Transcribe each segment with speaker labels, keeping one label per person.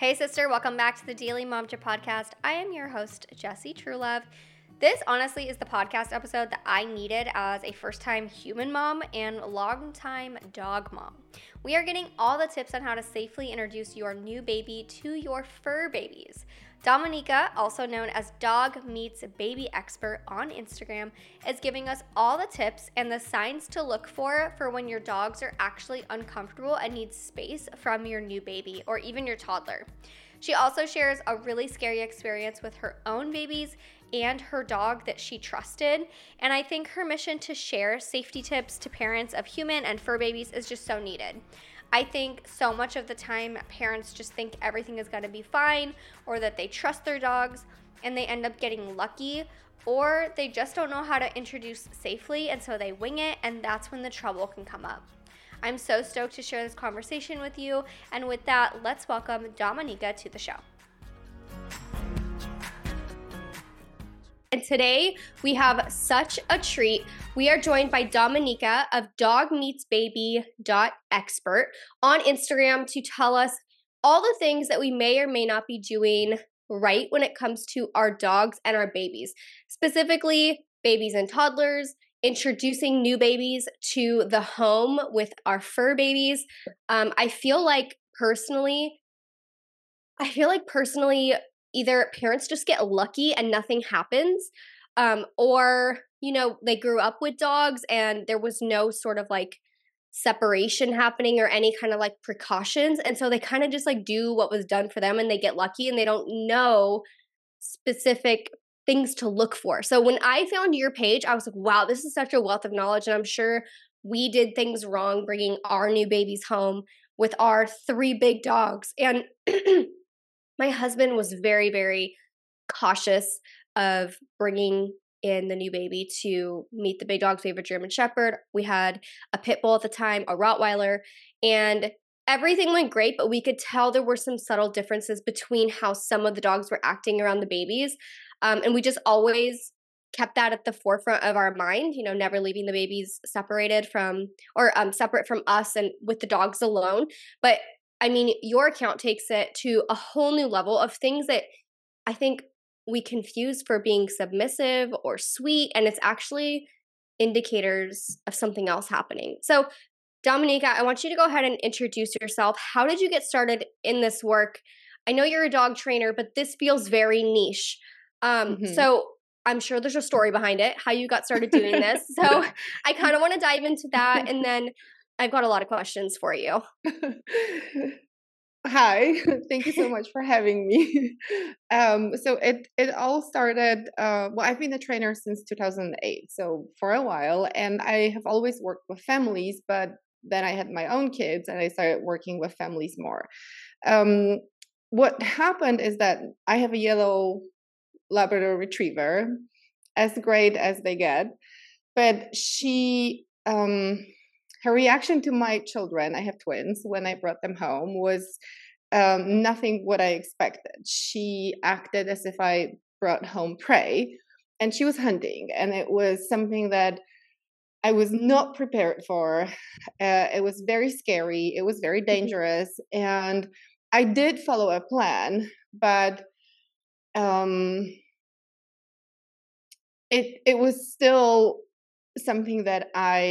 Speaker 1: Hey sister, welcome back to the Daily Momja podcast. I am your host, Jessie Truelove. This honestly is the podcast episode that I needed as a first-time human mom and long-time dog mom. We are getting all the tips on how to safely introduce your new baby to your fur babies. Dominica, also known as Dog Meets Baby Expert on Instagram, is giving us all the tips and the signs to look for when your dogs are actually uncomfortable and need space from your new baby or even your toddler. She also shares a really scary experience with her own babies and her dog that she trusted. And I think her mission to share safety tips to parents of human and fur babies is just so needed. I think so much of the time parents just think everything is going to be fine or that they trust their dogs and they end up getting lucky, or they just don't know how to introduce safely and so they wing it, and that's when the trouble can come up. I'm so stoked to share this conversation with you, and with that, let's welcome Dominica to the show. And today we have such a treat. We are joined by Dominica of dogmeetsbaby.expert on Instagram to tell us all the things that we may or may not be doing right when it comes to our dogs and our babies, specifically babies and toddlers, introducing new babies to the home with our fur babies. I feel like personally, either parents just get lucky and nothing happens, or, they grew up with dogs and there was no sort of like separation happening or any kind of like precautions. And so they kind of just like do what was done for them and they get lucky and they don't know specific things to look for. So when I found your page, I was like, wow, this is such a wealth of knowledge. And I'm sure we did things wrong bringing our new babies home with our 3 big dogs. And my husband was very, very cautious of bringing in the new baby to meet the big dogs. We have a German Shepherd. We had a pit bull at the time, a Rottweiler, and everything went great, but we could tell there were some subtle differences between how some of the dogs were acting around the babies. And we just always kept that at the forefront of our mind, never leaving the babies separated from, or separate from us and with the dogs alone. But I mean, your account takes it to a whole new level of things that I think we confuse for being submissive or sweet, and it's actually indicators of something else happening. So, Dominica, I want you to go ahead and introduce yourself. How did you get started in this work? I know you're a dog trainer, but this feels very niche. So I'm sure there's a story behind it, how you got started doing this. So I kind of want to dive into that, and then I've got a lot of questions for you.
Speaker 2: Hi, thank you so much for having me. So it all started, I've been a trainer since 2008, so for a while, and I have always worked with families, but then I had my own kids and I started working with families more. What happened is that I have a yellow Labrador Retriever, as great as they get, but she, her reaction to my children, I have twins, when I brought them home was nothing what I expected. She acted as if I brought home prey, and she was hunting, and it was something that I was not prepared for. It was very scary. It was very dangerous, and I did follow a plan, but it was still something that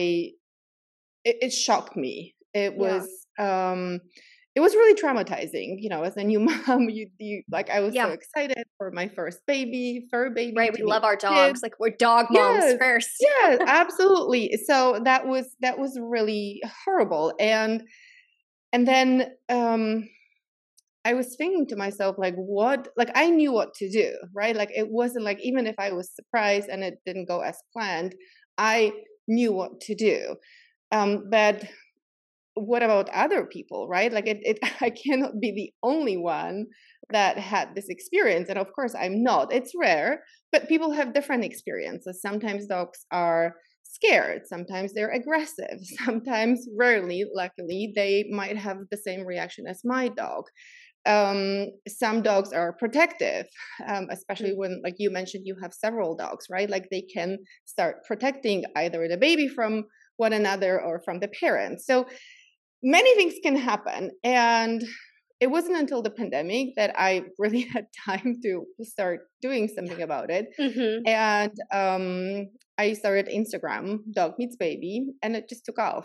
Speaker 2: it shocked me. It was really traumatizing, as a new mom. You like, I was so excited for my first baby, fur baby.
Speaker 1: Right, we love our dogs. Like, we're dog moms first.
Speaker 2: Yes, absolutely. So that was really horrible. And then I was thinking to myself, like, what? Like, I knew what to do, right? Like, it wasn't like, even if I was surprised and it didn't go as planned, I knew what to do. But what about other people, right? Like, I cannot be the only one that had this experience. And of course, I'm not. It's rare, but people have different experiences. Sometimes dogs are scared. Sometimes they're aggressive. Sometimes, rarely, luckily, they might have the same reaction as my dog. Some dogs are protective, especially when, like you mentioned, you have several dogs, right? Like, they can start protecting either the baby from one another or from the parents. So many things can happen. And it wasn't until the pandemic that I really had time to start doing something about it.
Speaker 1: Mm-hmm.
Speaker 2: And I started Instagram, Dog Meets Baby, and it just took off.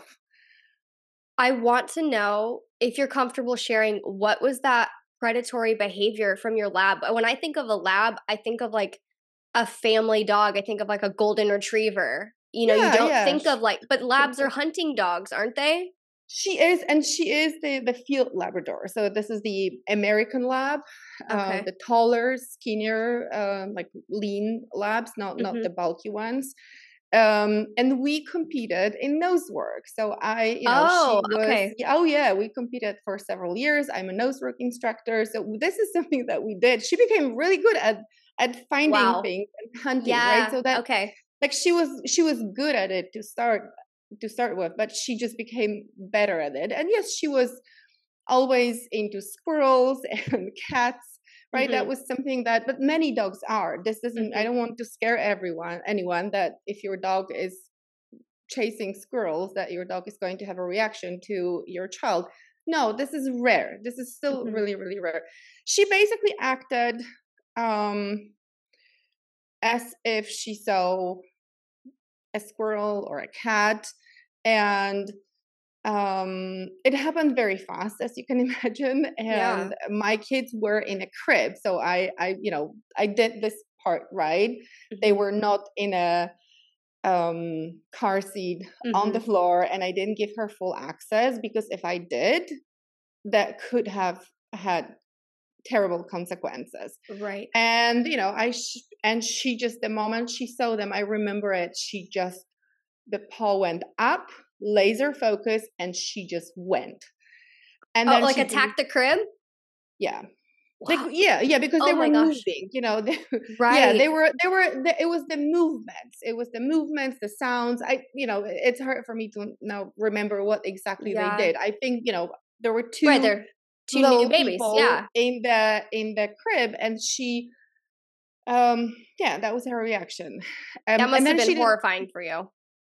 Speaker 1: I want to know if you're comfortable sharing what was that predatory behavior from your lab. When I think of a lab, I think of like a family dog. I think of like a golden retriever. You
Speaker 2: Yeah,
Speaker 1: don't
Speaker 2: yeah.
Speaker 1: think of like, but labs are hunting dogs, aren't they?
Speaker 2: She is, and she is the field Labrador. So this is the American Lab,
Speaker 1: Okay.
Speaker 2: the taller, skinnier, like lean labs, not
Speaker 1: Mm-hmm.
Speaker 2: the bulky ones. And we competed in nose work. So she
Speaker 1: Oh,
Speaker 2: was,
Speaker 1: okay.
Speaker 2: oh yeah, we competed for several years. I'm a nose work instructor. So this is something that we did. She became really good at finding
Speaker 1: Wow.
Speaker 2: things and hunting, right?
Speaker 1: Yeah.
Speaker 2: So that
Speaker 1: Okay.
Speaker 2: like she was good at it to start with, but she just became better at it. And yes, she was always into squirrels and cats, right? That
Speaker 1: Mm-hmm.
Speaker 2: was something that, but many dogs are. This doesn't, I
Speaker 1: Mm-hmm.
Speaker 2: don't want to scare anyone that if your dog is chasing squirrels, that your dog is going to have a reaction to your child. No, this is rare. This is still
Speaker 1: Mm-hmm.
Speaker 2: really, really rare. She basically acted um, as if she saw a squirrel or a cat, and it happened very fast, as you can imagine.
Speaker 1: Yeah.
Speaker 2: And my kids were in a crib, so I did this part right. They
Speaker 1: Mm-hmm.
Speaker 2: were not in a car seat on the
Speaker 1: Mm-hmm.
Speaker 2: floor, and I didn't give her full access, because if I did, that could have had terrible consequences.
Speaker 1: Right.
Speaker 2: And and she just, the moment she saw them, I remember it, she just, the paw went up, laser focus, and she just went. And
Speaker 1: Oh,
Speaker 2: then
Speaker 1: like
Speaker 2: she didn't,
Speaker 1: attack the crib?
Speaker 2: yeah. Like,
Speaker 1: Wow.
Speaker 2: yeah, because they
Speaker 1: Oh
Speaker 2: were
Speaker 1: my gosh.
Speaker 2: moving, yeah,
Speaker 1: Right.
Speaker 2: it was the movements, the sounds. It's hard for me to now remember what exactly they
Speaker 1: Yeah.
Speaker 2: did. I think, there were
Speaker 1: Right.
Speaker 2: two
Speaker 1: They're two new
Speaker 2: little
Speaker 1: babies.
Speaker 2: people
Speaker 1: Yeah.
Speaker 2: in the crib, and she, yeah, that was her reaction.
Speaker 1: That
Speaker 2: And
Speaker 1: must have
Speaker 2: then
Speaker 1: been
Speaker 2: she did.
Speaker 1: horrifying for you.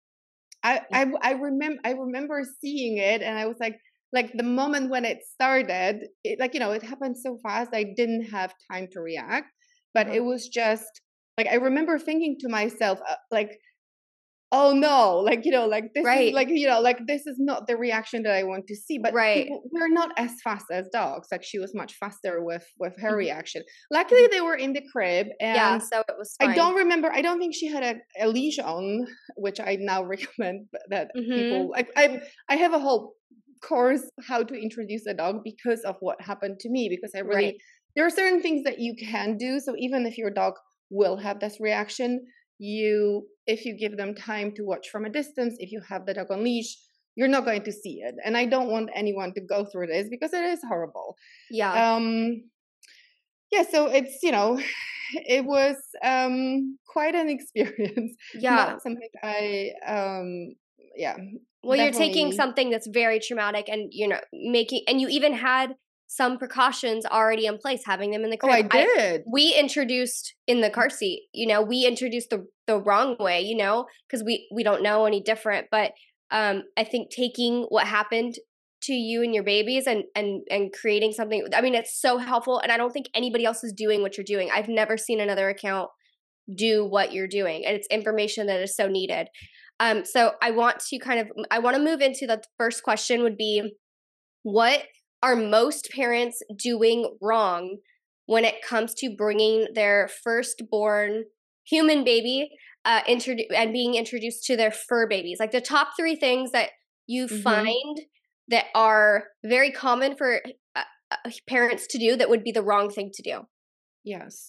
Speaker 2: I remember seeing it, and I was like the moment when it started, it happened so fast. I didn't have time to react, but
Speaker 1: Uh-huh.
Speaker 2: it was just like, I remember thinking to myself, like, oh no, like this is
Speaker 1: Right.
Speaker 2: this is not the reaction that I want to see. But
Speaker 1: Right.
Speaker 2: we're not as fast as dogs. Like, she was much faster with her
Speaker 1: Mhm.
Speaker 2: reaction. Luckily,
Speaker 1: Mhm.
Speaker 2: they were in the crib,
Speaker 1: Yeah,
Speaker 2: and
Speaker 1: so it was
Speaker 2: I
Speaker 1: fine.
Speaker 2: don't remember. I don't think she had a leash on, which I now recommend that
Speaker 1: Mhm.
Speaker 2: people. I have a whole course how to introduce a dog because of what happened to me. Because
Speaker 1: Right.
Speaker 2: there are certain things that you can do. So even if your dog will have this reaction, if you give them time to watch from a distance, if you have the dog on leash, you're not going to see it. And I don't want anyone to go through this, because it is horrible.
Speaker 1: Yeah.
Speaker 2: Um, yeah, so it's, it was quite an experience.
Speaker 1: Yeah.
Speaker 2: Not something I yeah,
Speaker 1: Well, you're taking
Speaker 2: definitely.
Speaker 1: something that's very traumatic and, making and you even had some precautions already in place, having them in the
Speaker 2: Oh,
Speaker 1: crib.
Speaker 2: I did.
Speaker 1: We introduced in the car seat, we introduced the wrong way, because we don't know any different. But I think taking what happened to you and your babies and creating something, I mean, it's so helpful. And I don't think anybody else is doing what you're doing. I've never seen another account do what you're doing, and it's information that is so needed. So I want to move into the first question would be, what are most parents doing wrong when it comes to bringing their firstborn human baby and being introduced to their fur babies? Like the top three things that you
Speaker 2: Hmm.
Speaker 1: find that are very common for parents to do that would be the wrong thing to do.
Speaker 2: Yes.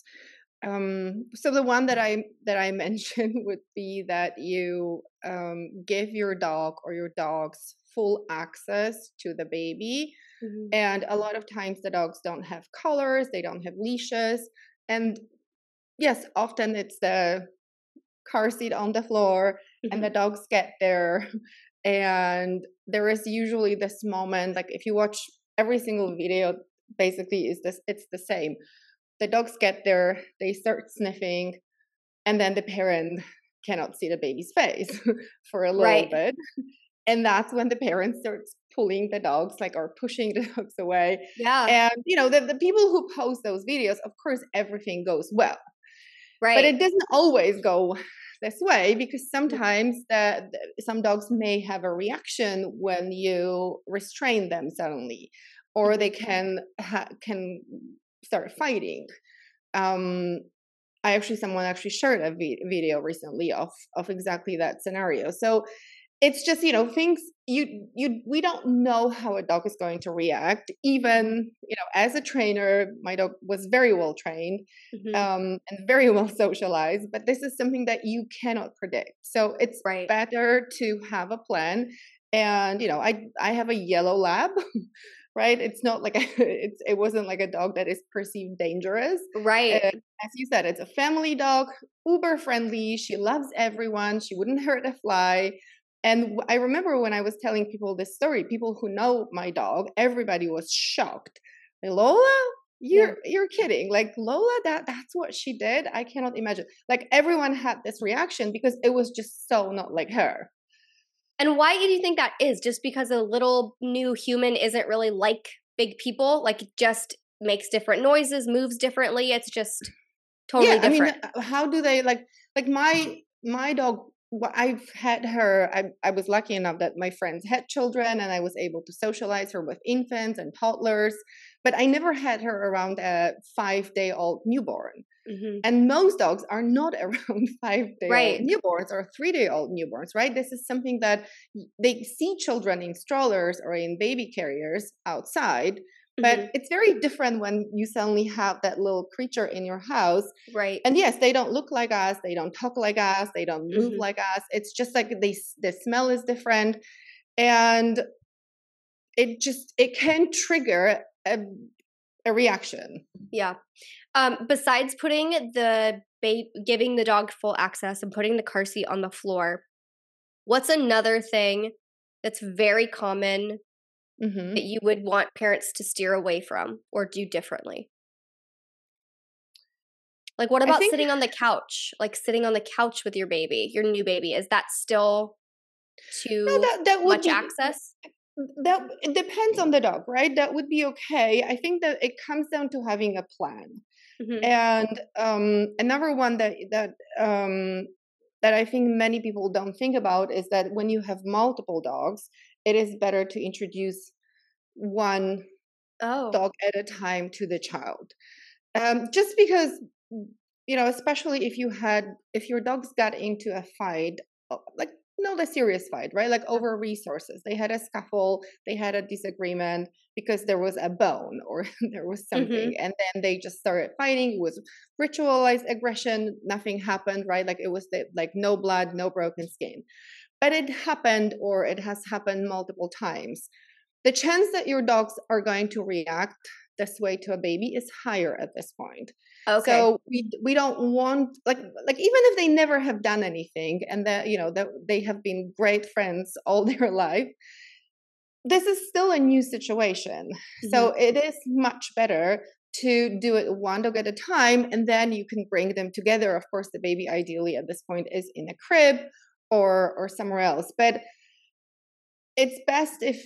Speaker 2: So the one that I mentioned would be that you give your dog or your dogs full access to the baby.
Speaker 1: Mhm.
Speaker 2: And a lot of times the dogs don't have collars, they don't have leashes. And yes, often it's the car seat on the floor, and the
Speaker 1: Mhm.
Speaker 2: dogs get there. And there is usually this moment, like if you watch every single video, basically it's the same. The dogs get there, they start sniffing, and then the parent cannot see the baby's face for a little
Speaker 1: Right.
Speaker 2: bit. And that's when the parents starts pulling the dogs, like, or pushing the dogs away.
Speaker 1: Yeah.
Speaker 2: And, the people who post those videos, of course, everything goes well. But
Speaker 1: Right.
Speaker 2: it doesn't always go this way, because sometimes some dogs may have a reaction when you restrain them suddenly, or they can start fighting. Someone actually shared a video recently of exactly that scenario. So it's just, things we don't know how a dog is going to react. Even, as a trainer, my dog was very well trained, and very well socialized, but this is something that you cannot predict. So it's
Speaker 1: Right.
Speaker 2: better to have a plan. And, I have a yellow lab, right? It's not like it wasn't like a dog that is perceived dangerous.
Speaker 1: Right.
Speaker 2: As you said, it's a family dog, uber friendly. She loves everyone. She wouldn't hurt a fly. And I remember when I was telling people this story, people who know my dog, everybody was shocked. Like, Lola, you're kidding. Like, Lola, that's what she did. I cannot imagine. Like, everyone had this reaction because it was just so not like her.
Speaker 1: And why do you think that is? Just because a little new human isn't really like big people? Like, it just makes different noises, moves differently. It's just totally different.
Speaker 2: I mean, how do they like my dog? I've had her. I was lucky enough that my friends had children, and I was able to socialize her with infants and toddlers. But I never had her around a 5-day-old newborn. And most dogs are not around 5-day-old newborns or 3-day-old newborns, right? This is something that they see children in strollers or in baby carriers outside. But it's very different when you suddenly have that little creature in your house.
Speaker 1: Right.
Speaker 2: And yes, they don't look like us. They don't talk like us. They don't move like us. It's just like the smell is different. And it can trigger a reaction.
Speaker 1: Yeah. Besides putting giving the dog full access and putting the car seat on the floor, what's another thing that's very common that you would want parents to steer away from or do differently? Like, what about sitting on the couch? Like, sitting on the couch with your baby, your new baby. Is that still too much access?
Speaker 2: It depends on the dog, right? That would be okay. I think that it comes down to having a plan. And another one that I think many people don't think about is that when you have multiple dogs, it is better to introduce one dog at a time to the child. Just because, especially if your dogs got into a fight, like not a serious fight, right? Like over resources. They had a scuffle, they had a disagreement because there was a bone or there was something. And then they just started fighting. It was ritualized aggression. Nothing happened, right? Like it was like no blood, no broken skin. But it happened, or it has happened multiple times. The chance that your dogs are going to react this way to a baby is higher at this point. Okay. So we don't want like even if they never have done anything and that that they have been great friends all their life, this is still a new situation. So it is much better to do it one dog at a time, and then you can bring them together. Of course, the baby ideally at this point is in a crib or somewhere else, but it's best if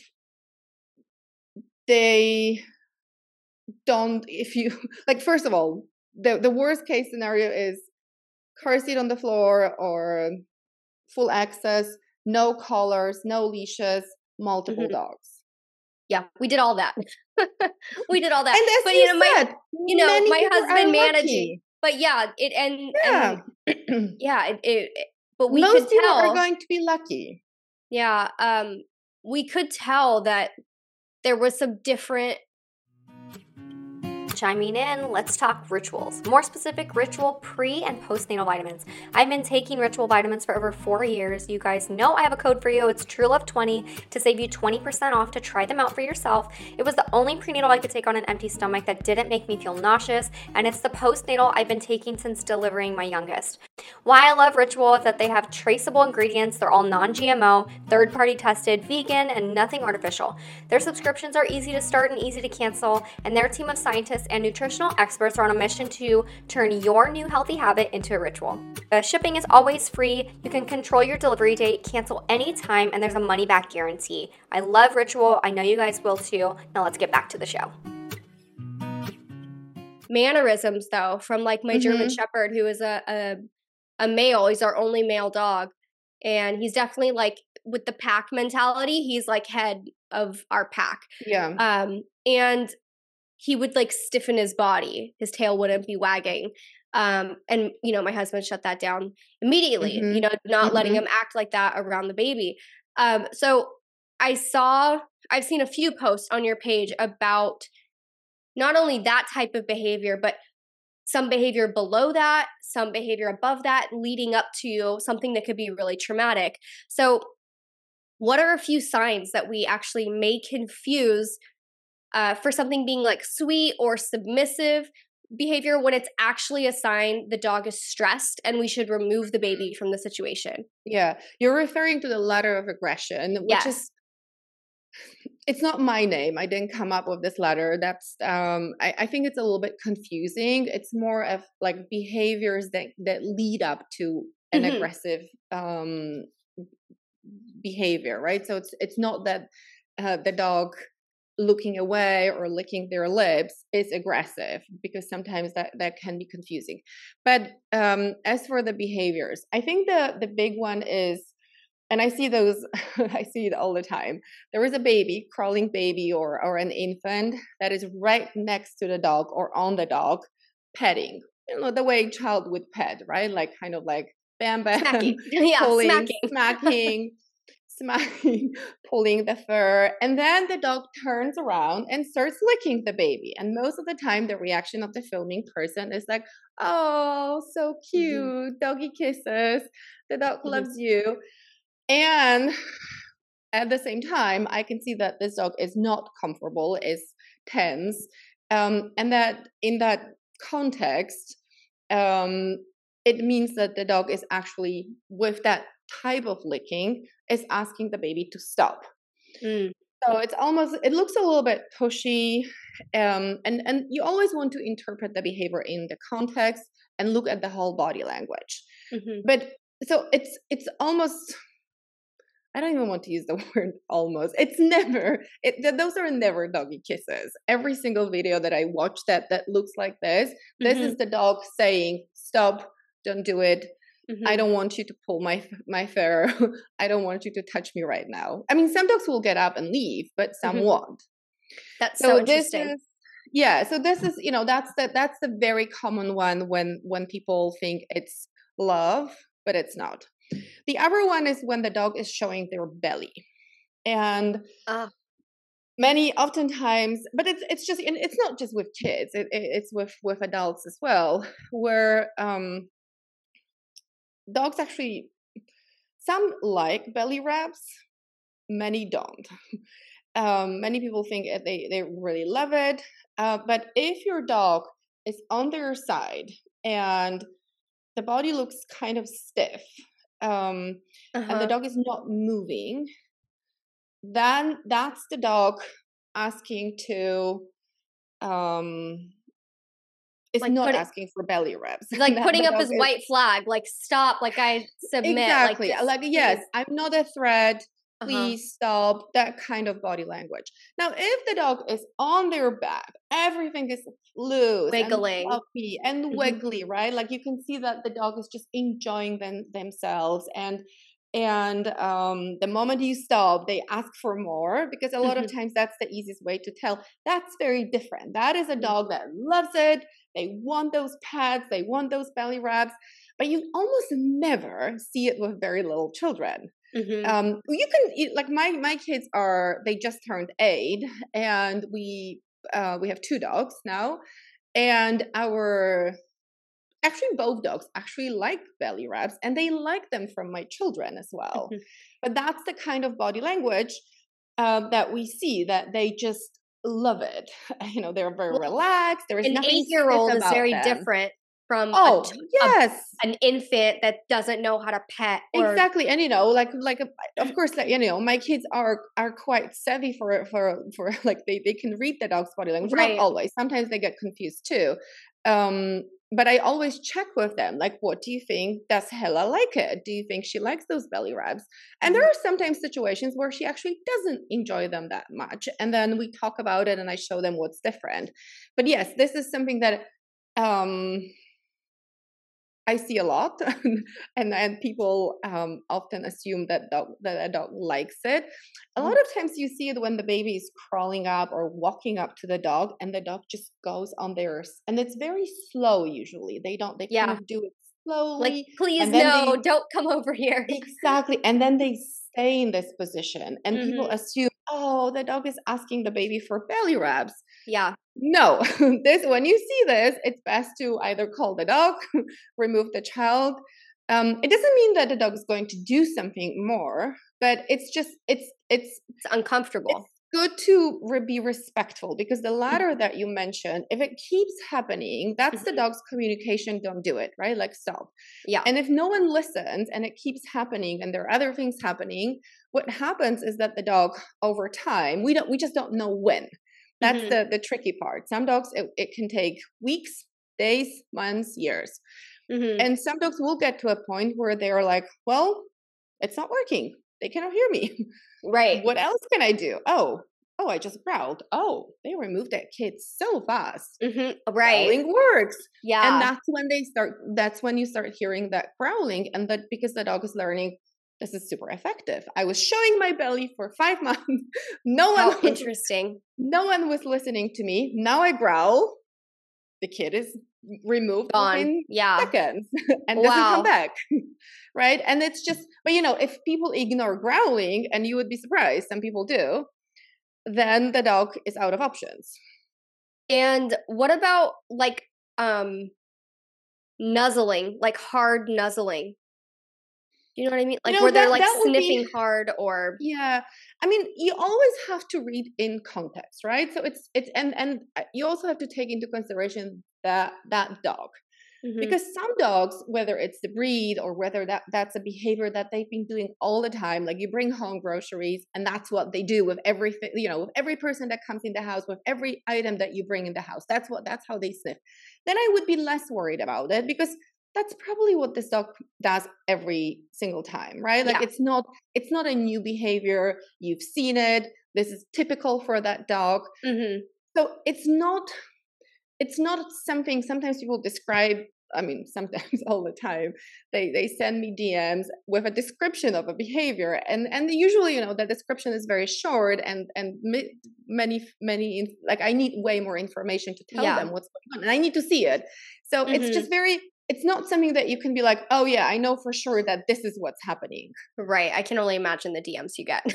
Speaker 2: they don't, if you like, first of all, the worst case scenario is car seat on the floor or full access, no collars, no leashes, multiple dogs.
Speaker 1: Yeah, we did all that. We did all that.
Speaker 2: And as
Speaker 1: but
Speaker 2: my
Speaker 1: husband managing. But yeah, but we
Speaker 2: most
Speaker 1: could
Speaker 2: people
Speaker 1: tell
Speaker 2: are going to be lucky.
Speaker 1: Yeah, we could tell that there was some different. Chiming in, let's talk rituals. More specific, ritual pre- and postnatal vitamins. I've been taking ritual vitamins for over 4 years. You guys know I have a code for you. It's TrueLove20 to save you 20% off to try them out for yourself. It was the only prenatal I could take on an empty stomach that didn't make me feel nauseous, and it's the postnatal I've been taking since delivering my youngest.
Speaker 3: Why I love Ritual is that they have traceable ingredients. They're all non-GMO, third-party tested, vegan, and nothing artificial. Their subscriptions are easy to start and easy to cancel, and their team of scientists and nutritional experts are on a mission to turn your new healthy habit into a ritual. Shipping is always free. You can control your delivery date, cancel anytime, and there's a money-back guarantee. I love Ritual. I know you guys will too. Now let's get back to the show.
Speaker 1: Mannerisms, though, from like my German Shepherd, who is a male. He's our only male dog, and he's definitely like with the pack mentality. He's like head of our pack.
Speaker 2: Yeah.
Speaker 1: And he would like stiffen his body. His tail wouldn't be wagging. And you know, my husband shut that down immediately. You know, not letting him act like that around the baby. So I've seen a few posts on your page about not only that type of behavior, but some behavior below that, some behavior above that, leading up to something that could be really traumatic. So what are a few signs that we actually may confuse for something being like sweet or submissive behavior when it's actually a sign the dog is stressed and we should remove the baby from the situation?
Speaker 2: Yeah. You're referring to the ladder of aggression, which is, it's not my name. I didn't come up with this ladder. That's I think it's a little bit confusing. It's more of like behaviors that lead up to an aggressive behavior, right? So it's not that the dog looking away or licking their lips is aggressive, because sometimes that can be confusing. But as for the behaviors, I think the big one is, and I see those, I see it all the time. There is a baby, crawling baby or an infant that is right next to the dog or on the dog, petting. You know, the way a child would pet, right? Like kind of like bam, bam,
Speaker 1: smacking. Yeah,
Speaker 2: pulling, smacking, pulling the fur. And then the dog turns around and starts licking the baby. And most of the time, the reaction of the filming person is like, oh, so cute, doggy kisses. The dog loves you. And at the same time, I can see that this dog is not comfortable, is tense, and that in that context, it means that the dog is actually, with that type of licking, is asking the baby to stop. So it's almost, it looks a little bit pushy, and you always want to interpret the behavior in the context and look at the whole body language. But so it's almost, I don't even want to use the word almost. It's never, those are never doggy kisses. Every single video that I watch that looks like this is the dog saying, stop, don't do it. I don't want you to pull my fur. I don't want you to touch me right now. I mean, some dogs will get up and leave, but some won't.
Speaker 1: That's so interesting.
Speaker 2: So this is, you know, that's the very common one when people think it's love, but it's not. The other one is when the dog is showing their belly, and oftentimes, but it's just, and it's not just with kids, it's with adults as well, where dogs actually, some like belly rubs, many don't. Many people think they really love it, but if your dog is on their side and the body looks kind of stiff, and the dog is not moving, then that's the dog asking to it's like not asking for belly rubs.
Speaker 1: Like putting up his white flag, like stop, like I submit.
Speaker 2: Exactly. Like yes, I'm not a threat. Please stop. That kind of body language. Now, if the dog is on their back, everything is loose,
Speaker 1: wiggling,
Speaker 2: and fluffy and wiggly, right? Like you can see that the dog is just enjoying themselves, and the moment you stop, they ask for more, because a lot of times that's the easiest way to tell. That's very different. That is a dog that loves it. They want those pats. They want those belly rubs, but you almost never see it with very little children. You can, like my kids they just turned 8, and we have 2 dogs now, and actually both dogs actually like belly rubs, and they like them from my children as well. But that's the kind of body language that we see, that they just love it. You know, they're very relaxed. There is
Speaker 1: an
Speaker 2: nothing
Speaker 1: 8-year-old is very
Speaker 2: them.
Speaker 1: different from
Speaker 2: yes.
Speaker 1: an infant that doesn't know how to pet.
Speaker 2: Exactly. And of course, my kids are quite savvy for like they can read the dog's body language.
Speaker 1: Right.
Speaker 2: Not always. Sometimes they get confused too. But I always check with them, like, what do you think? Does Hella like it? Do you think she likes those belly rubs? And there are sometimes situations where she actually doesn't enjoy them that much. And then we talk about it and I show them what's different. But yes, this is something that I see a lot, and people often assume that a dog likes it. A lot of times you see it when the baby is crawling up or walking up to the dog, and the dog just goes on theirs, and it's very slow. Usually, they kind of do it slowly.
Speaker 1: Like, please no, don't come over here.
Speaker 2: Exactly, and then they stay in this position, and people assume, oh, the dog is asking the baby for belly rubs.
Speaker 1: Yeah.
Speaker 2: No, when you see this, it's best to either call the dog, remove the child. It doesn't mean that the dog is going to do something more, but it's just, it's
Speaker 1: uncomfortable.
Speaker 2: It's good to be respectful, because the latter that you mentioned, if it keeps happening, that's the dog's communication. Don't do it, right? Like, stop.
Speaker 1: Yeah.
Speaker 2: And if no one listens and it keeps happening and there are other things happening, what happens is that the dog over time, we just don't know when. That's the tricky part. Some dogs, it can take weeks, days, months, years. And some dogs will get to a point where they're like, well, it's not working. They cannot hear me.
Speaker 1: Right.
Speaker 2: What else can I do? Oh, I just growled. Oh, they removed that kid so fast.
Speaker 1: Right.
Speaker 2: Growling works.
Speaker 1: Yeah.
Speaker 2: And that's when you start hearing that growling, and that because the dog is learning, this is super effective. I was showing my belly for 5 months.
Speaker 1: Interesting.
Speaker 2: No one was listening to me. Now I growl. The kid is removed within seconds and doesn't come back. Right? And it's just, but if people ignore growling, and you would be surprised, some people do, then the dog is out of options.
Speaker 1: And what about like nuzzling, like hard nuzzling? You know what I mean? Like where they're like sniffing hard or.
Speaker 2: Yeah. I mean, you always have to read in context, right? So it's and you also have to take into consideration that dog. Because some dogs, whether it's the breed or whether that's a behavior that they've been doing all the time, like you bring home groceries and that's what they do with everything, with every person that comes in the house, with every item that you bring in the house. That's how they sniff. Then I would be less worried about it, because that's probably what this dog does every single time, right? Like it's not a new behavior. You've seen it. This is typical for that dog. So it's not something. Sometimes people describe, I mean, sometimes all the time, they send me DMs with a description of a behavior, and usually, the description is very short, and many, like, I need way more information to tell them what's going on, and I need to see it. So it's just it's not something that you can be like, oh yeah, I know for sure that this is what's happening.
Speaker 1: Right. I can only imagine the DMs you get.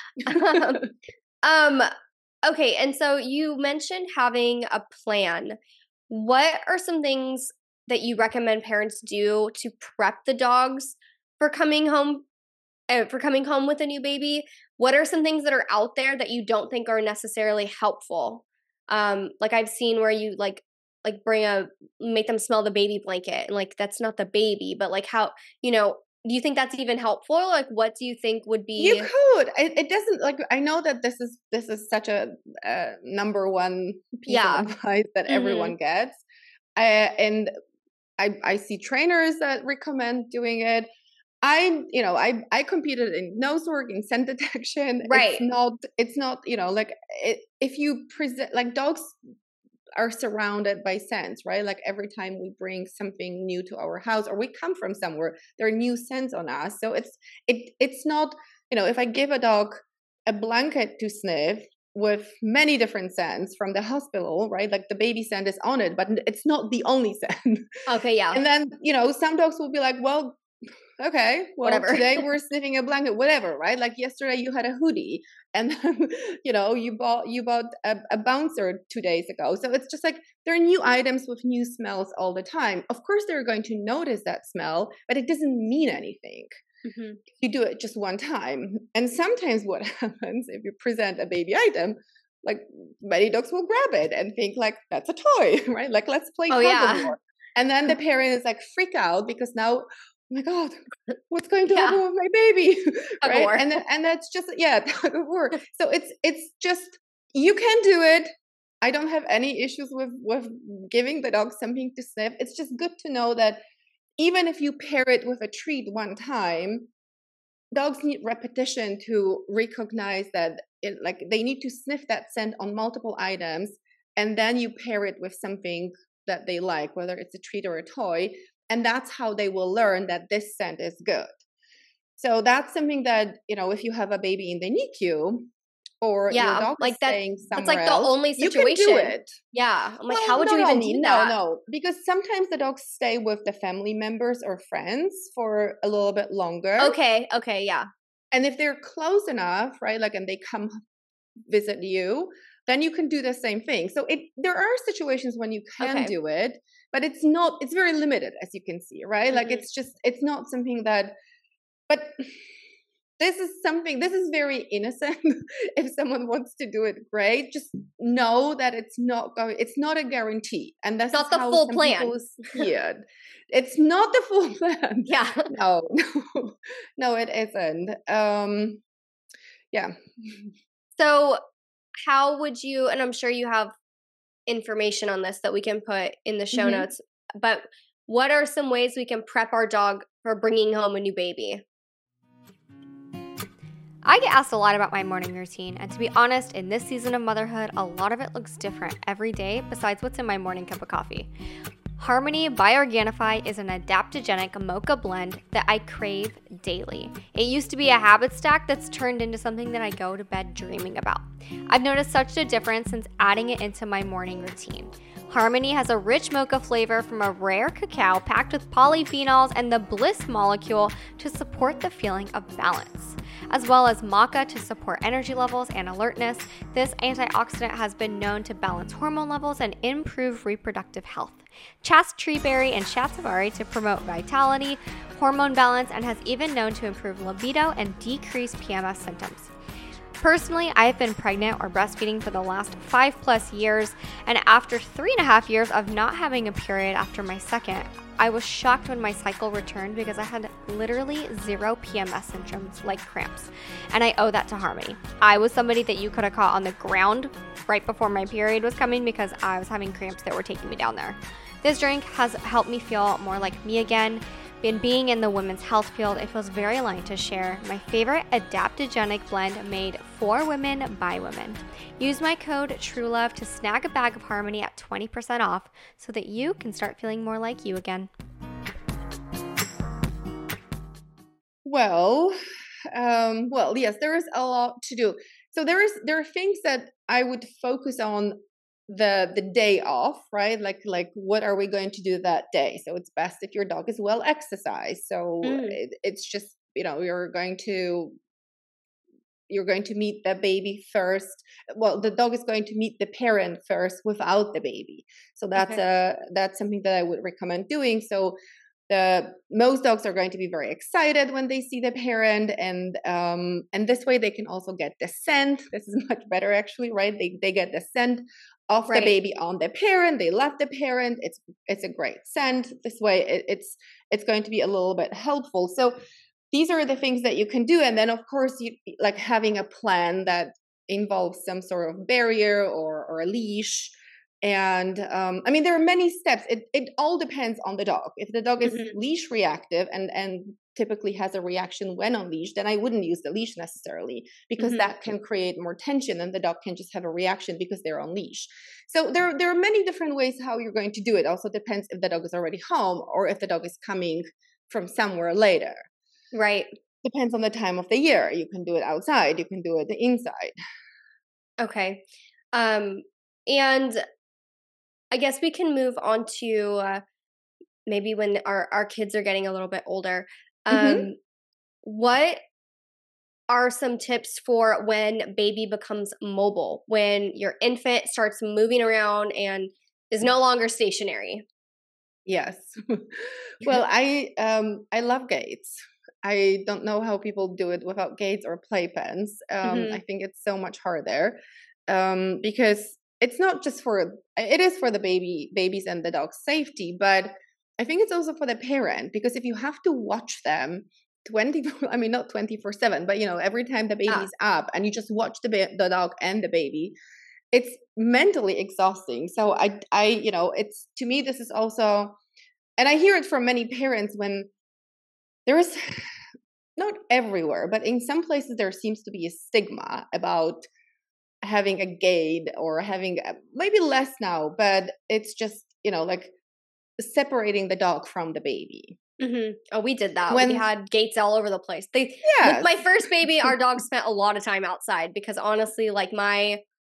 Speaker 1: Okay. And so you mentioned having a plan. What are some things that you recommend parents do to prep the dogs for coming home with a new baby? What are some things that are out there that you don't think are necessarily helpful? Like I've seen where you make them smell the baby blanket, and like that's not the baby, but like how, do you think that's even helpful? Like what do you think would be?
Speaker 2: You could. It doesn't, like, I know that this is such a number one piece of advice that everyone gets, and I see trainers that recommend doing it. I competed in nose work, in scent detection.
Speaker 1: Right.
Speaker 2: It's not like if you present, like, dogs are surrounded by scents, right? Like every time we bring something new to our house or we come from somewhere, there are new scents on us. So it's not, if I give a dog a blanket to sniff with many different scents from the hospital, right? Like the baby scent is on it, but it's not the only scent.
Speaker 1: Okay, yeah.
Speaker 2: And then, some dogs will be like, well, okay, well,
Speaker 1: whatever.
Speaker 2: Today we're sniffing a blanket, whatever, right? Like yesterday you had a hoodie, and then, you bought a bouncer 2 days ago. So it's just like there are new items with new smells all the time. Of course, they're going to notice that smell, but it doesn't mean anything. You do it just one time. And sometimes what happens if you present a baby item, like many dogs will grab it and think like that's a toy, right? Like let's play tug of war. And then the parent is like freak out because now, oh my God, what's going to
Speaker 1: Yeah.
Speaker 2: happen with my baby?
Speaker 1: Tug of
Speaker 2: Right?
Speaker 1: war.
Speaker 2: And that's just, yeah, tug of war. So it's just, you can do it. I don't have any issues with giving the dog something to sniff. It's just good to know that even if you pair it with a treat one time, dogs need repetition to recognize that like they need to sniff that scent on multiple items, and then you pair it with something that they like, whether it's a treat or a toy, and that's how they will learn that this scent is good. So that's something that, if you have a baby in the NICU or your dog is
Speaker 1: like
Speaker 2: staying
Speaker 1: that's
Speaker 2: somewhere
Speaker 1: like the
Speaker 2: else,
Speaker 1: only
Speaker 2: you can do
Speaker 1: situation.
Speaker 2: it.
Speaker 1: Yeah. I'm like,
Speaker 2: Well,
Speaker 1: how would you even do that?
Speaker 2: No, because sometimes the dogs stay with the family members or friends for a little bit longer.
Speaker 1: Okay, yeah.
Speaker 2: And if they're close enough, right, like, and they come visit you, then you can do the same thing. So there are situations when you can do it, but it's very limited, as you can see, right?
Speaker 1: Mm-hmm.
Speaker 2: Like it's not something that, but this is very innocent. If someone wants to do it, great. Just know that it's not a guarantee. And that's
Speaker 1: not the
Speaker 2: how
Speaker 1: full
Speaker 2: some
Speaker 1: plan.
Speaker 2: people see it. It's not the full plan.
Speaker 1: Yeah.
Speaker 2: No, it isn't. Yeah.
Speaker 1: So how would you, and I'm sure you have information on this that we can put in the show notes, but what are some ways we can prep our dog for bringing home a new baby?
Speaker 3: I get asked a lot about my morning routine, and to be honest, in this season of motherhood, a lot of it looks different every day besides what's in my morning cup of coffee. Harmony by Organifi is an adaptogenic mocha blend that I crave daily. It used to be a habit stack that's turned into something that I go to bed dreaming about. I've noticed such a difference since adding it into my morning routine. Harmony has a rich mocha flavor from a rare cacao packed with polyphenols and the bliss molecule to support the feeling of balance, as well as maca to support energy levels and alertness. This antioxidant has been known to balance hormone levels and improve reproductive health. Chaste tree berry and shatavari to promote vitality, hormone balance, and has even known to improve libido and decrease PMS symptoms. Personally, I have been pregnant or breastfeeding for the last 5+ years, and after 3.5 years of not having a period after my second, I was shocked when my cycle returned because I had literally 0 PMS symptoms like cramps, and I owe that to Harmony. I was somebody that you could have caught on the ground right before my period was coming because I was having cramps that were taking me down there. This drink has helped me feel more like me again. And being in the women's health field, it feels very aligned to share my favorite adaptogenic blend made for women by women. Use my code TRUELOVE to snag a bag of Harmony at 20% off so that you can start feeling more like you again.
Speaker 2: Well, yes, there is a lot to do. So there are things that I would focus on the day off, right? Like what are we going to do that day? So it's best if your dog is well exercised. So it's just, you're going to meet the baby first. Well, the dog is going to meet the parent first without the baby. So that's something that I would recommend doing. So most dogs are going to be very excited when they see the parent, and this way they can also get the scent. This is much better, actually, right? They get the scent of the baby on the parent. They love the parent. It's a great scent. This way, it's going to be a little bit helpful. So these are the things that you can do, and then of course, you like having a plan that involves some sort of barrier or a leash. And I mean, there are many steps. It all depends on the dog. If the dog is leash reactive and typically has a reaction when on leash, then I wouldn't use the leash necessarily, because that can create more tension and the dog can just have a reaction because they're on leash. So there are many different ways how you're going to do it. Also depends if the dog is already home or if the dog is coming from somewhere later.
Speaker 1: Right.
Speaker 2: Depends on the time of the year. You can do it outside. You can do it inside.
Speaker 1: Okay. And I guess we can move on to maybe when our kids are getting a little bit older. What are some tips for when baby becomes mobile, when your infant starts moving around and is no longer stationary?
Speaker 2: Yes. Well, I love gates. I don't know how people do it without gates or playpens. I think it's so much harder because it's not just it is for the babies and the dog's safety, but I think it's also for the parent, because if you have to watch them 24, I mean, not 24/7, but every time the baby's up and you just watch the dog and the baby, it's mentally exhausting. So it's, to me, this is also, and I hear it from many parents when there is, not everywhere, but in some places there seems to be a stigma about having a gate or having maybe less now, but it's just, like separating the dog from the baby.
Speaker 1: Mm-hmm. Oh, we did that.
Speaker 2: When-
Speaker 1: we had gates all over the place. With
Speaker 2: Yes.
Speaker 1: my first baby, our dog spent a lot of time outside because honestly, like my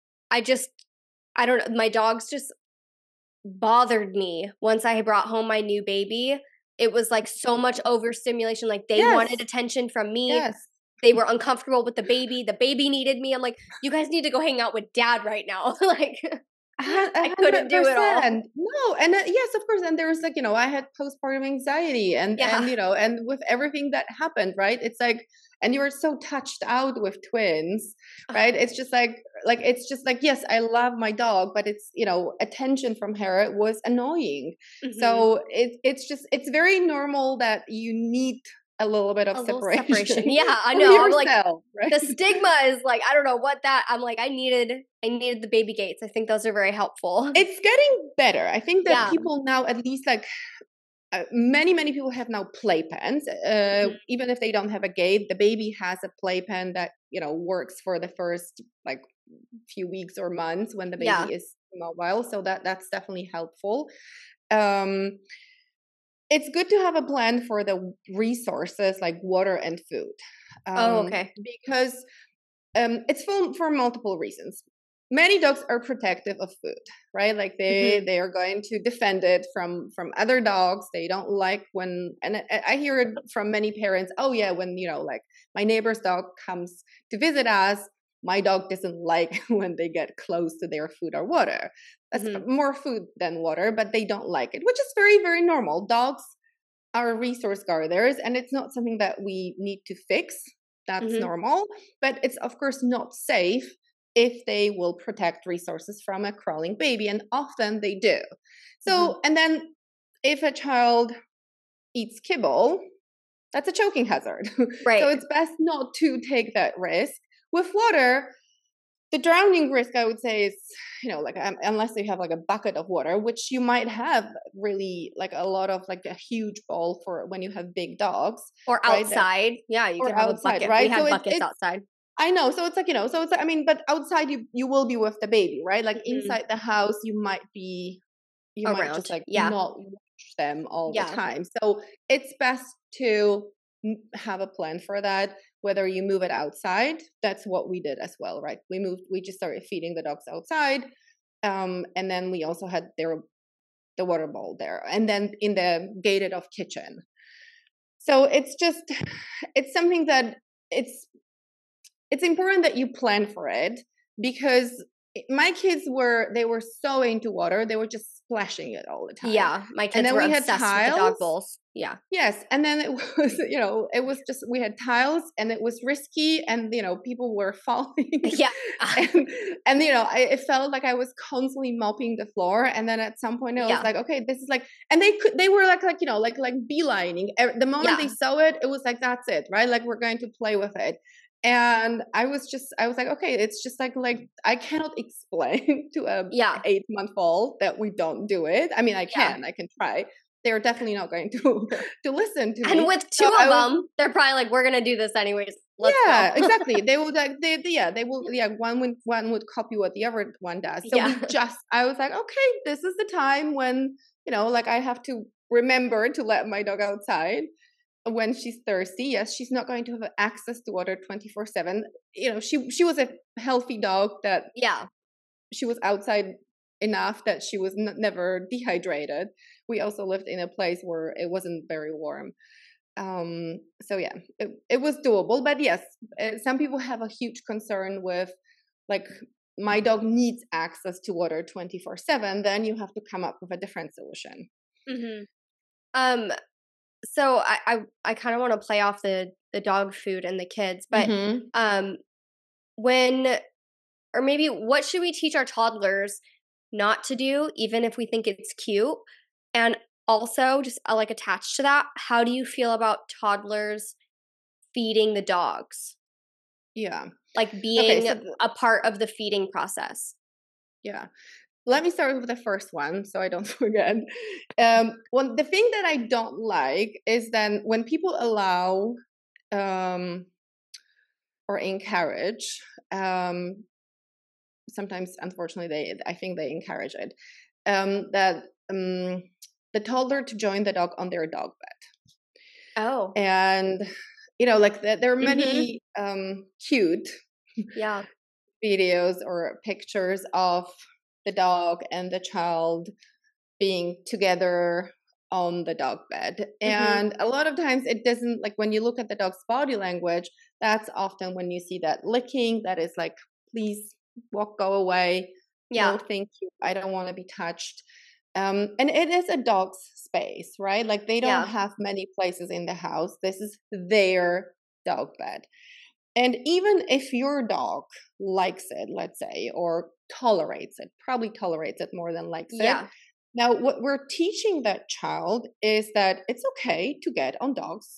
Speaker 1: dogs just bothered me once I brought home my new baby. It was like so much overstimulation. Like they
Speaker 2: Yes.
Speaker 1: wanted attention from me.
Speaker 2: Yes.
Speaker 1: They were uncomfortable with the baby. The baby needed me. I'm like, you guys need to go hang out with dad right now. Like, I couldn't do it all.
Speaker 2: No, and yes, of course. And there was like, I had postpartum anxiety and and with everything that happened, right? It's like, and you were so touched out with twins, right? It's just like yes, I love my dog, but it's attention from her was annoying.
Speaker 1: Mm-hmm.
Speaker 2: So it's very normal that you need a little bit of separation.
Speaker 1: Yeah, I know. I'm like,
Speaker 2: right?
Speaker 1: The stigma is like, I don't know what that. I'm like, I needed the baby gates. I think those are very helpful.
Speaker 2: It's getting better. I think that people now, at least like many people have now playpens. Even if they don't have a gate, the baby has a playpen that works for the first like few weeks or months when the baby is mobile. So that's definitely helpful. It's good to have a plan for the resources like water and food.
Speaker 1: Okay.
Speaker 2: Because it's for multiple reasons. Many dogs are protective of food, right? Like they are going to defend it from other dogs. They don't like when, and I hear it from many parents. Oh yeah, when like my neighbor's dog comes to visit us, my dog doesn't like when they get close to their food or water. That's more food than water, but they don't like it, which is very, very normal. Dogs are resource guarders, and it's not something that we need to fix. That's normal, but it's of course not safe if they will protect resources from a crawling baby, and often they do. So, and then if a child eats kibble, that's a choking hazard.
Speaker 1: Right.
Speaker 2: So it's best not to take that risk. With water, the drowning risk, I would say, is, like unless you have like a bucket of water, which you might have really like a lot of like a huge bowl for when you have big dogs.
Speaker 1: Or
Speaker 2: right?
Speaker 1: outside. You can have
Speaker 2: outside,
Speaker 1: a bucket.
Speaker 2: Right?
Speaker 1: We had buckets outside.
Speaker 2: I know. So it's like, so it's, I mean, but outside you will be with the baby, right? Like inside the house, you might just like not watch them all the time. So it's best to have a plan for that. Whether you move it outside, that's what we did as well, right? We just started feeding the dogs outside. And then we also had the water bowl there, and then in the gated off kitchen. So it's something that it's important that you plan for it, because my kids were so into water, they were just splashing it all the time.
Speaker 1: Yeah, my kids were obsessed with the dog bowls. Yeah.
Speaker 2: Yes, and then it was, it was just, we had tiles, and it was risky, and people were falling.
Speaker 1: Yeah.
Speaker 2: and it felt like I was constantly mopping the floor, and then at some point I was like, okay, this is like, and they were like beelining. The moment they saw it, it was like, that's it, right? Like, we're going to play with it. And I was like, okay, it's just like I cannot explain to a 8-month-old that we don't do it. I mean, I can try. They're definitely not going to listen to me.
Speaker 1: And with two of them, they're probably like, we're gonna do this anyways. Let's go.
Speaker 2: Exactly. They will one would copy what the other one does. So I was like, okay, this is the time when I have to remember to let my dog outside when she's thirsty. Yes, she's not going to have access to water 24/7. She was a healthy dog that she was outside enough that she was never dehydrated. We also lived in a place where it wasn't very warm. So yeah, it was doable. But yes, some people have a huge concern with like, my dog needs access to water 24/7. Then you have to come up with a different solution.
Speaker 1: So I kind of want to play off the dog food and the kids, but what should we teach our toddlers not to do, even if we think it's cute? And also just like attached to that, how do you feel about toddlers feeding the dogs?
Speaker 2: Yeah.
Speaker 1: Like
Speaker 2: Okay.
Speaker 1: being a part of the feeding process?
Speaker 2: Yeah. Let me start with the first one so I don't forget. Well, the thing that I don't like is then when people allow um, or encourage, sometimes unfortunately I think they encourage it, that the toddler to join the dog on their dog bed.
Speaker 1: Oh.
Speaker 2: And, like there are
Speaker 1: Mhm.
Speaker 2: many cute
Speaker 1: Yeah.
Speaker 2: videos or pictures of the dog and the child being together on the dog bed.
Speaker 1: Mhm.
Speaker 2: And a lot of times it doesn't, like when you look at the dog's body language, that's often when you see that licking that is like, please go away. No,
Speaker 1: Yeah.
Speaker 2: thank you. I don't want to be touched. And it is a dog's space, right? Like they don't
Speaker 1: Yeah.
Speaker 2: have many places in the house. This is their dog bed. And even if your dog likes it, let's say, or tolerates it, probably tolerates it more than likes it.
Speaker 1: Yeah.
Speaker 2: Now, what we're teaching that child is that it's okay to get on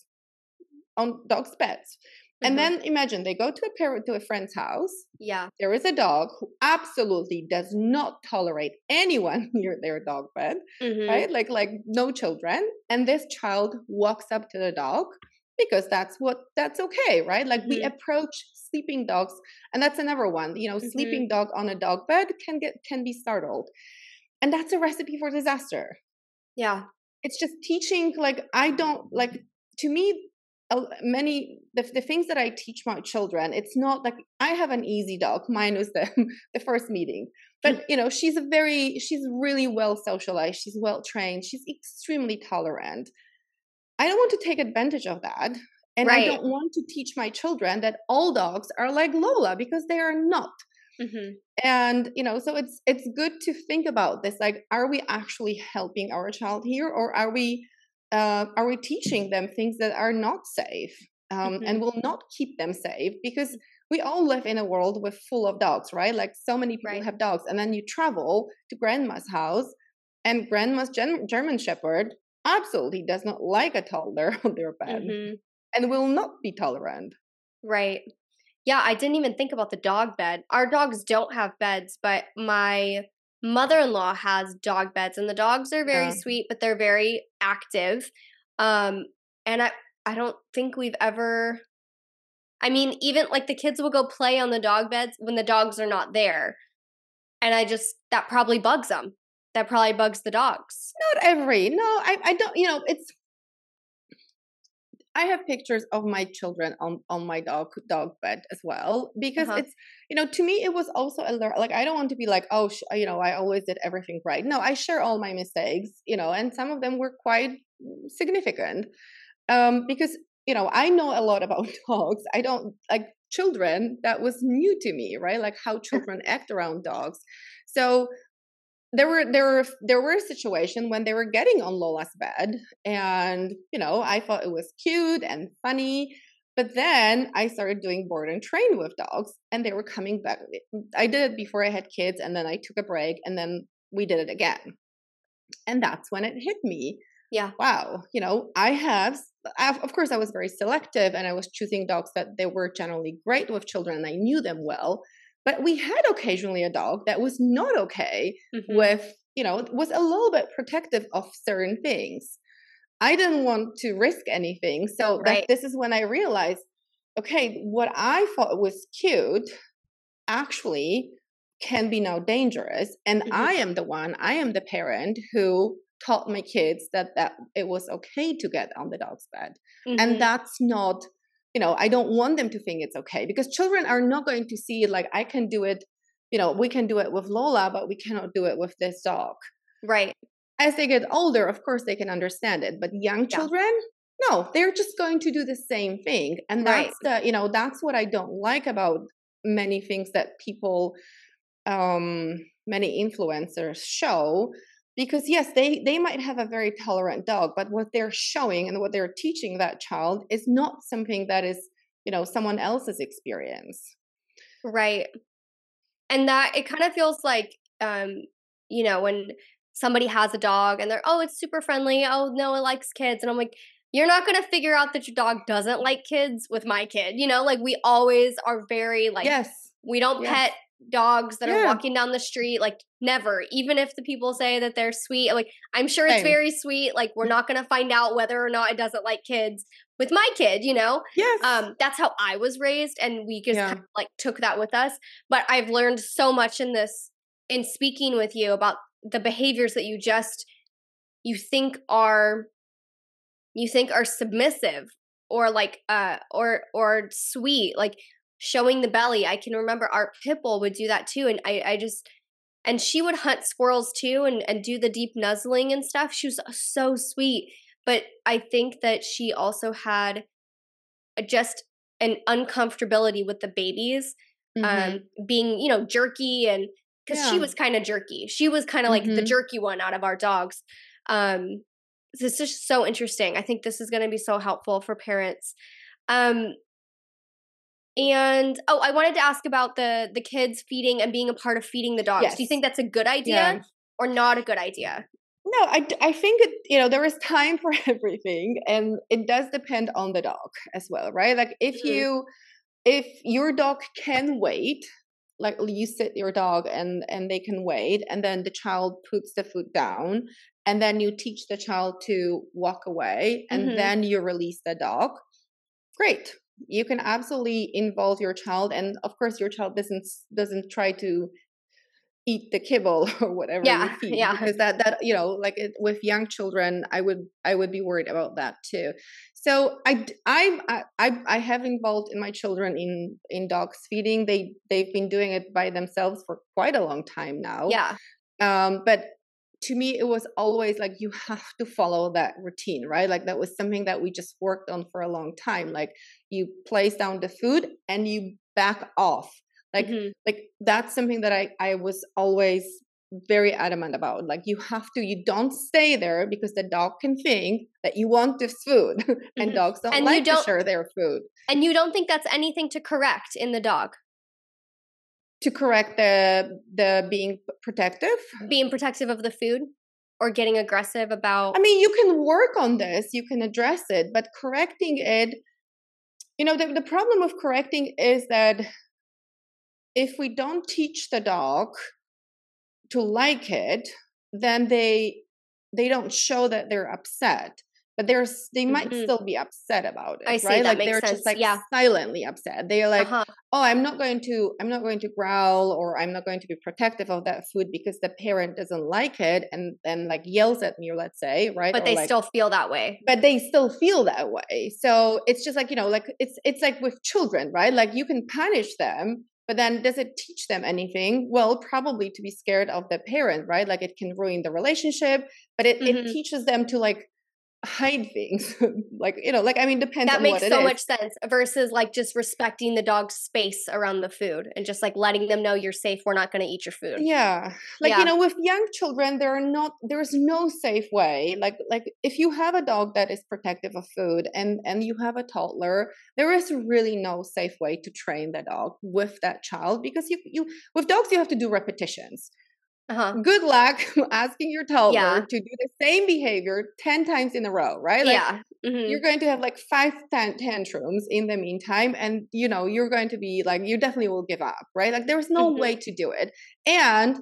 Speaker 2: dogs' beds. And
Speaker 1: Mhm.
Speaker 2: then imagine they go to a friend's house.
Speaker 1: Yeah.
Speaker 2: There is a dog who absolutely does not tolerate anyone near their dog bed,
Speaker 1: Mhm.
Speaker 2: right? Like no children. And this child walks up to the dog because that's okay, right? Like we
Speaker 1: Mhm.
Speaker 2: approach sleeping dogs, and that's another one.
Speaker 1: Mhm.
Speaker 2: Sleeping dog on a dog bed can be startled. And that's a recipe for disaster.
Speaker 1: Yeah.
Speaker 2: It's just teaching, like, I don't like, to me, the things that I teach my children, it's not like I have an easy dog. Mine was the the first meeting, but she's really well socialized, she's well trained, she's extremely tolerant. I don't want to take advantage of that, and I
Speaker 1: Right.
Speaker 2: don't want to teach my children that all dogs are like Lola, because they are not.
Speaker 1: Mhm.
Speaker 2: And so it's good to think about this, like, are we actually helping our child here, or are we teaching them things that are not safe,
Speaker 1: Mhm.
Speaker 2: and will not keep them safe? Because we all live in a world with full of dogs, right? Like so many people
Speaker 1: Right.
Speaker 2: have dogs, and then you travel to grandma's house, and grandma's German Shepherd absolutely does not like a toddler on their bed,
Speaker 1: Mhm.
Speaker 2: and will not be tolerant.
Speaker 1: Right. Yeah, I didn't even think about the dog bed. Our dogs don't have beds, but my mother-in-law has dog beds, and the dogs are very
Speaker 2: Yeah.
Speaker 1: sweet, but they're very active. And I don't think we've ever, I mean, even like the kids will go play on the dog beds when the dogs are not there. And that probably bugs them. That probably bugs the dogs.
Speaker 2: Not every, no, I don't, it's, I have pictures of my children on my dog bed as well, because
Speaker 1: Uh-huh.
Speaker 2: it's, to me it was also like, I don't want to be like, oh, I always did everything right. No, I share all my mistakes, and some of them were quite significant, because I know a lot about dogs. I don't like children. That was new to me, right? Like how children act around dogs. So there were a situation when they were getting on Lola's bed, and I thought it was cute and funny. But then I started doing board and train with dogs, and they were coming back. I did it before I had kids, and then I took a break, and then we did it again. And that's when it hit me.
Speaker 1: Yeah.
Speaker 2: Wow, of course I was very selective, and I was choosing dogs that they were generally great with children, and I knew them well. But we had occasionally a dog that was not okay
Speaker 1: Mhm.
Speaker 2: with, was a little bit protective of certain things. I didn't want to risk anything. So
Speaker 1: Right.
Speaker 2: this is when I realized, okay, what I thought was cute actually can be now dangerous. And
Speaker 1: Mhm.
Speaker 2: I am the parent who taught my kids that it was okay to get on the dog's bed. And
Speaker 1: Mhm.
Speaker 2: that's not, I don't want them to think it's okay, because children are not going to see it like, I can do it, we can do it with Lola, but we cannot do it with this dog.
Speaker 1: Right.
Speaker 2: As they get older, of course they can understand it, but young
Speaker 1: Yeah.
Speaker 2: children, no, they're just going to do the same thing. And
Speaker 1: Right.
Speaker 2: that's what I don't like about many things that people, many influencers show. Because yes, they might have a very tolerant dog, but what they're showing and what they're teaching that child is not something that is, someone else's experience.
Speaker 1: Right. And that it kind of feels like when somebody has a dog and they're, oh, it's super friendly. Oh, no, it likes kids. And I'm like, you're not going to figure out that your dog doesn't like kids with my kid. You know, like we always are very like,
Speaker 2: Yes.
Speaker 1: we don't
Speaker 2: Yes.
Speaker 1: pet dogs that are
Speaker 2: Yeah.
Speaker 1: walking down the street, like never. Even if the people say that they're sweet, like I'm sure it's
Speaker 2: Same.
Speaker 1: very sweet. Like we're not going to find out whether or not it doesn't like kids with my kid, you know?
Speaker 2: Yes.
Speaker 1: That's how I was raised, and we just
Speaker 2: Yeah.
Speaker 1: kind of, like took that with us. But I've learned so much in speaking with you about the behaviors that you think are submissive or like or sweet, like showing the belly. I can remember our pit bull would do that too, and I just, and she would hunt squirrels too and do the deep nuzzling and stuff. She was so sweet, but I think that she also had just an uncomfortability with the babies being, you know, jerky, and because she was kind of jerky. She was kind of like the jerky one out of our dogs. This is just so interesting. I think this is going to be so helpful for parents. And I wanted to ask about the kids feeding and being a part of feeding the dogs.
Speaker 2: Yes.
Speaker 1: Do you think that's a good idea or not a good idea?
Speaker 2: No, I think there is time for everything, and it does depend on the dog as well, right? Like if your dog can wait, like you sit your dog and they can wait, and then the child puts the food down, and then you teach the child to walk away, and then you release the dog. Great. You can absolutely involve your child, and of course your child doesn't try to eat the kibble or whatever you feed, because that like with young children, I would be worried about that too. So I have involved in my children in dogs feeding. They've been doing it by themselves for quite a long time now. But to me, it was always like, you have to follow that routine, right? Like that was something that we just worked on for a long time. Like you place down the food and you back off. Like that's something that I was always very adamant about. Like you don't stay there, because the dog can think that you want this food and dogs don't like to share their food.
Speaker 1: And you don't think that's anything to correct in the dog?
Speaker 2: To correct the being protective?
Speaker 1: Being protective of the food or getting aggressive about...
Speaker 2: I mean, you can work on this, you can address it, but correcting it, the problem with correcting is that if we don't teach the dog to like it, then they don't show that they're upset, but they might still be upset about it.
Speaker 1: I see,
Speaker 2: right?
Speaker 1: That
Speaker 2: like
Speaker 1: makes
Speaker 2: they're
Speaker 1: sense.
Speaker 2: just like silently upset. They're like, oh, I'm not going to growl, or I'm not going to be protective of that food because the parent doesn't like it, and then like yells at me, or let's say, right?
Speaker 1: But they still feel that way.
Speaker 2: But they still feel that way. So it's just like, like it's like with children, right? Like you can punish them, but then does it teach them anything? Well, probably to be scared of the parent, right? Like it can ruin the relationship, but it teaches them to like hide things. like, I mean, depends on what it is.
Speaker 1: That makes so much sense, versus like just respecting the dog's space around the food and just like letting them know you're safe. We're not going to eat your food.
Speaker 2: Yeah. Like, with young children, there's no safe way. Like if you have a dog that is protective of food and you have a toddler, there is really no safe way to train the dog with that child, because you with dogs, you have to do repetitions. Good luck asking your toddler to do the same behavior 10 times in a row, right? Like, you're going to have like 5 tantrums in the meantime, and you're going to be like, you definitely will give up, right? Like there's no way to do it. And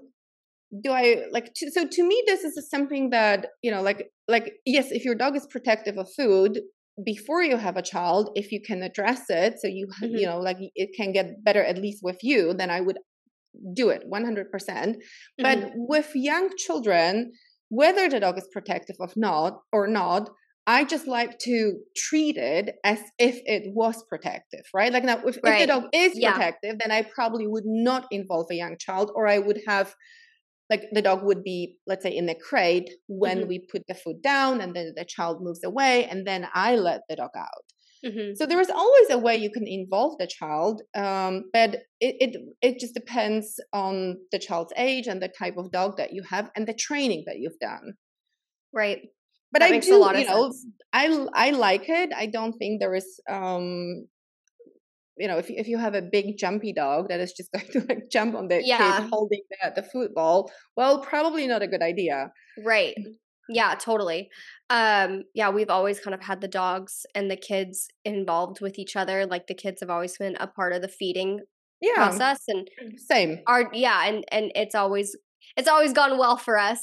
Speaker 2: so to me, this is something that like yes, if your dog is protective of food before you have a child, if you can address it, so you like it can get better at least with you, then I would do it 100%. But with young children, whether the dog is protective or not, I just like to treat it as if it was protective, right? Like now, if the dog is protective, then I probably would not involve a young child, or I would have, like, the dog would be, let's say, in the crate when we put the food down, and then the child moves away, and then I let the dog out. So there is always a way you can involve the child, but it just depends on the child's age and the type of dog that you have and the training that you've done.
Speaker 1: Right.
Speaker 2: But that makes a lot of sense. I like it. I don't think there is if you have a big jumpy dog that is just going to like jump on the kid
Speaker 1: Yeah.
Speaker 2: holding the football, well, probably not a good idea.
Speaker 1: Right. Yeah, totally. Yeah, we've always kind of had the dogs and the kids involved with each other. Like the kids have always been a part of the feeding
Speaker 2: Yeah,
Speaker 1: process, and
Speaker 2: same.
Speaker 1: and it's always gone well for us.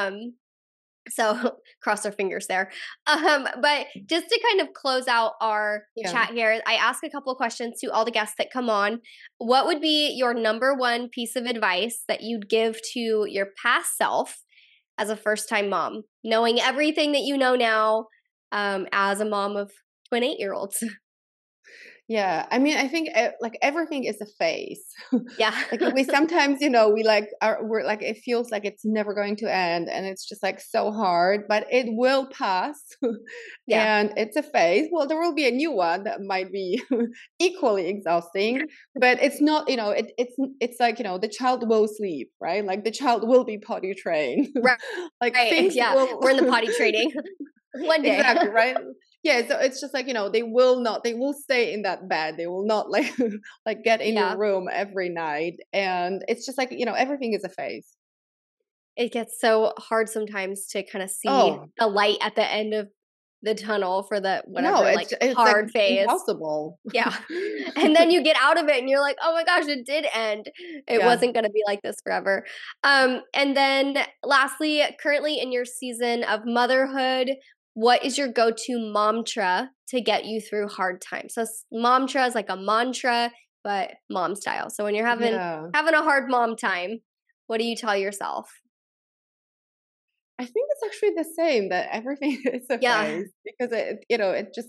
Speaker 1: So cross our fingers there. But just to kind of close out our
Speaker 2: Yeah.
Speaker 1: chat here, I ask a couple of questions to all the guests that come on. What would be your number one piece of advice that you'd give to your past self as a first-time mom, knowing everything that you know now, as a mom of twin 8-year-olds?
Speaker 2: Yeah, I mean, I think like everything is a phase.
Speaker 1: Yeah.
Speaker 2: Like we sometimes, we're like it feels like it's never going to end, and it's just like so hard, but it will pass.
Speaker 1: Yeah.
Speaker 2: And it's a phase. Well, there will be a new one that might be equally exhausting, but it's not. It's like the child will sleep, right? Like the child will be potty trained.
Speaker 1: Right.
Speaker 2: Like
Speaker 1: Right.
Speaker 2: things
Speaker 1: Yeah.
Speaker 2: will.
Speaker 1: We're in the potty training one day.
Speaker 2: Exactly, right? Yeah, so it's just like, they will stay in that bed. They will not like like get in
Speaker 1: Yeah.
Speaker 2: your room every night. And it's just like, everything is a phase.
Speaker 1: It gets so hard sometimes to kind of see
Speaker 2: Oh,
Speaker 1: the light at the end of the tunnel for the
Speaker 2: no,
Speaker 1: whatever
Speaker 2: it's
Speaker 1: hard
Speaker 2: like
Speaker 1: phase.
Speaker 2: impossible.
Speaker 1: Yeah. And then you get out of it and you're like, "Oh my gosh, it did end. It
Speaker 2: Yeah.
Speaker 1: wasn't going to be like this forever." And then lastly, currently in your season of motherhood, what is your go-to mantra to get you through hard times? So mantra is like a mantra, but mom style. So when you're having
Speaker 2: Yeah.
Speaker 1: a hard mom time, what do you tell yourself?
Speaker 2: I think it's actually the same, that everything is a
Speaker 1: Yeah.
Speaker 2: phase, because it just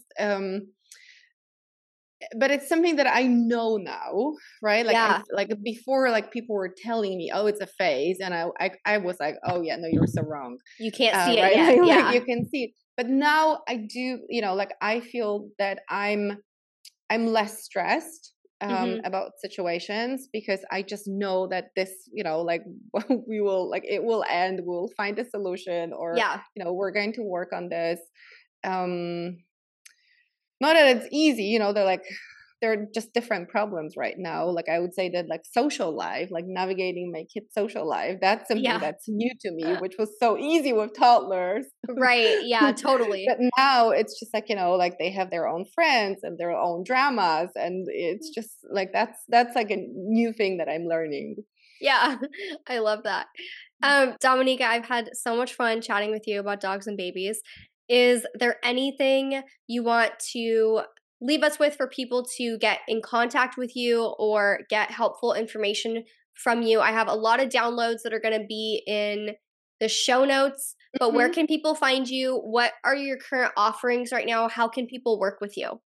Speaker 2: but it's something that I know now, right? Like
Speaker 1: Yeah.
Speaker 2: like before, like people were telling me, "Oh, it's a phase," and I was like, "Oh yeah, no, you're so wrong."
Speaker 1: You can't see it
Speaker 2: Right?
Speaker 1: yet.
Speaker 2: Like,
Speaker 1: Yeah.
Speaker 2: you can see it. But now I do, like I feel that I'm less stressed
Speaker 1: Mhm.
Speaker 2: about situations, because I just know that this, like we will, like it will end. We'll find a solution, or
Speaker 1: Yeah.
Speaker 2: we're going to work on this. Um, Not that it's easy, they're like they're just different problems right now. Like I would say that like social life, like navigating my kids' social life, that's something
Speaker 1: Yeah.
Speaker 2: that's new to me, which was so easy with toddlers.
Speaker 1: Right. Yeah, totally.
Speaker 2: But now it's just like, like they have their own friends and their own dramas, and it's just like that's like a new thing that I'm learning.
Speaker 1: Yeah. I love that. Dominica, I've had so much fun chatting with you about dogs and babies. Is there anything you want to leave us with for people to get in contact with you or get helpful information from you? I have a lot of downloads that are going to be in the show notes, but where
Speaker 2: Mhm.
Speaker 1: can people find you? What are your current offerings right now? How can people work with you?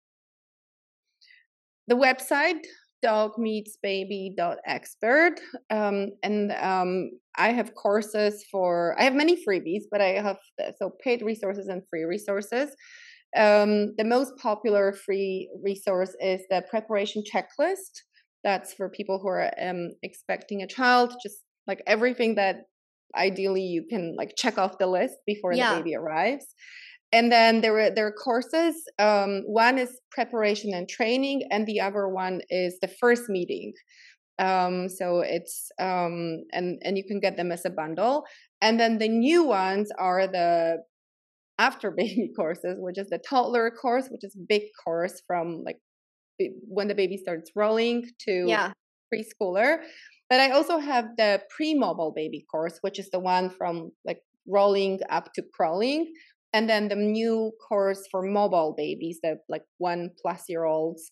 Speaker 2: The website, dogmeetsbaby.expert. And I have courses I have many freebies, but I have so paid resources and free resources. The most popular free resource is the preparation checklist. That's for people who are expecting a child, just like everything that ideally you can like check off the list before the
Speaker 1: Yeah.
Speaker 2: baby arrives. And then there are courses. One is preparation and training, and the other one is the first meeting. So it's and you can get them as a bundle. And then the new ones are the after baby courses, which is the toddler course, which is a big course from like when the baby starts rolling to
Speaker 1: Yeah.
Speaker 2: preschooler. But I also have the pre-mobile baby course, which is the one from like rolling up to crawling. And then the new course for mobile babies, the like 1+ year olds,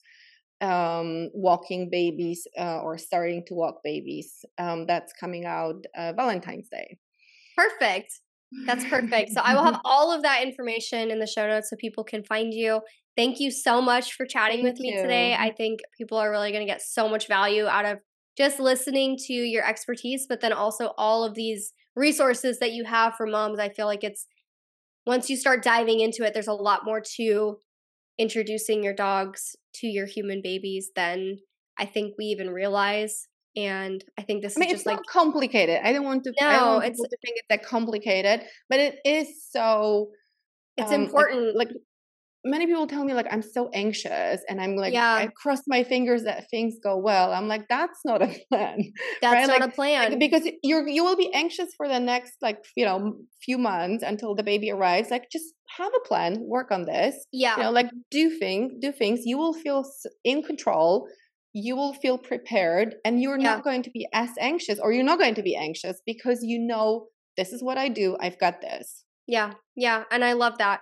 Speaker 2: walking babies, or starting to walk babies. That's coming out Valentine's Day.
Speaker 1: Perfect. That's perfect. So I will have all of that information in the show notes so people can find you. Thank you so much for chatting
Speaker 2: Thank
Speaker 1: with me today.
Speaker 2: you.
Speaker 1: I think people are really going to get so much value out of just listening to your expertise, but then also all of these resources that you have for moms. I feel like once you start diving into it, there's a lot more to introducing your dogs to your human babies than I think we even realize. And I think this
Speaker 2: I mean,
Speaker 1: is
Speaker 2: it's
Speaker 1: just like,
Speaker 2: not complicated. I don't want
Speaker 1: no,
Speaker 2: people to think it's that complicated, but it is so
Speaker 1: it's
Speaker 2: like
Speaker 1: important.
Speaker 2: many people tell me like I'm so anxious and I'm like,
Speaker 1: Yeah.
Speaker 2: I cross my fingers that things go well. I'm like, that's not a plan.
Speaker 1: That's
Speaker 2: right?
Speaker 1: not
Speaker 2: Like,
Speaker 1: a plan.
Speaker 2: because you will be anxious for the next like, few months until the baby arrives. Like, just have a plan, work on this.
Speaker 1: Yeah.
Speaker 2: Like do things. You will feel in control. You will feel prepared, and you're not going to be as anxious, or you're not going to be anxious because you know, this is what I do. I've got this.
Speaker 1: Yeah. Yeah. And I love that.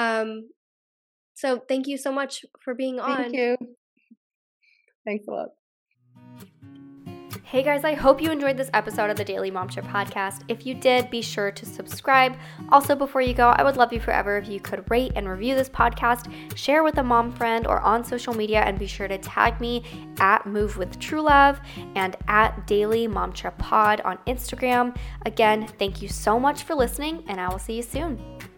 Speaker 1: So thank you so much for being on.
Speaker 2: Thank you. Thanks a lot.
Speaker 3: Hey guys, I hope you enjoyed this episode of the Daily Momship Podcast. If you did, be sure to subscribe. Also, before you go, I would love you forever if you could rate and review this podcast, share with a mom friend or on social media, and be sure to tag me at Move with True Love and at Daily Momship Pod on Instagram. Again, thank you so much for listening, and I will see you soon.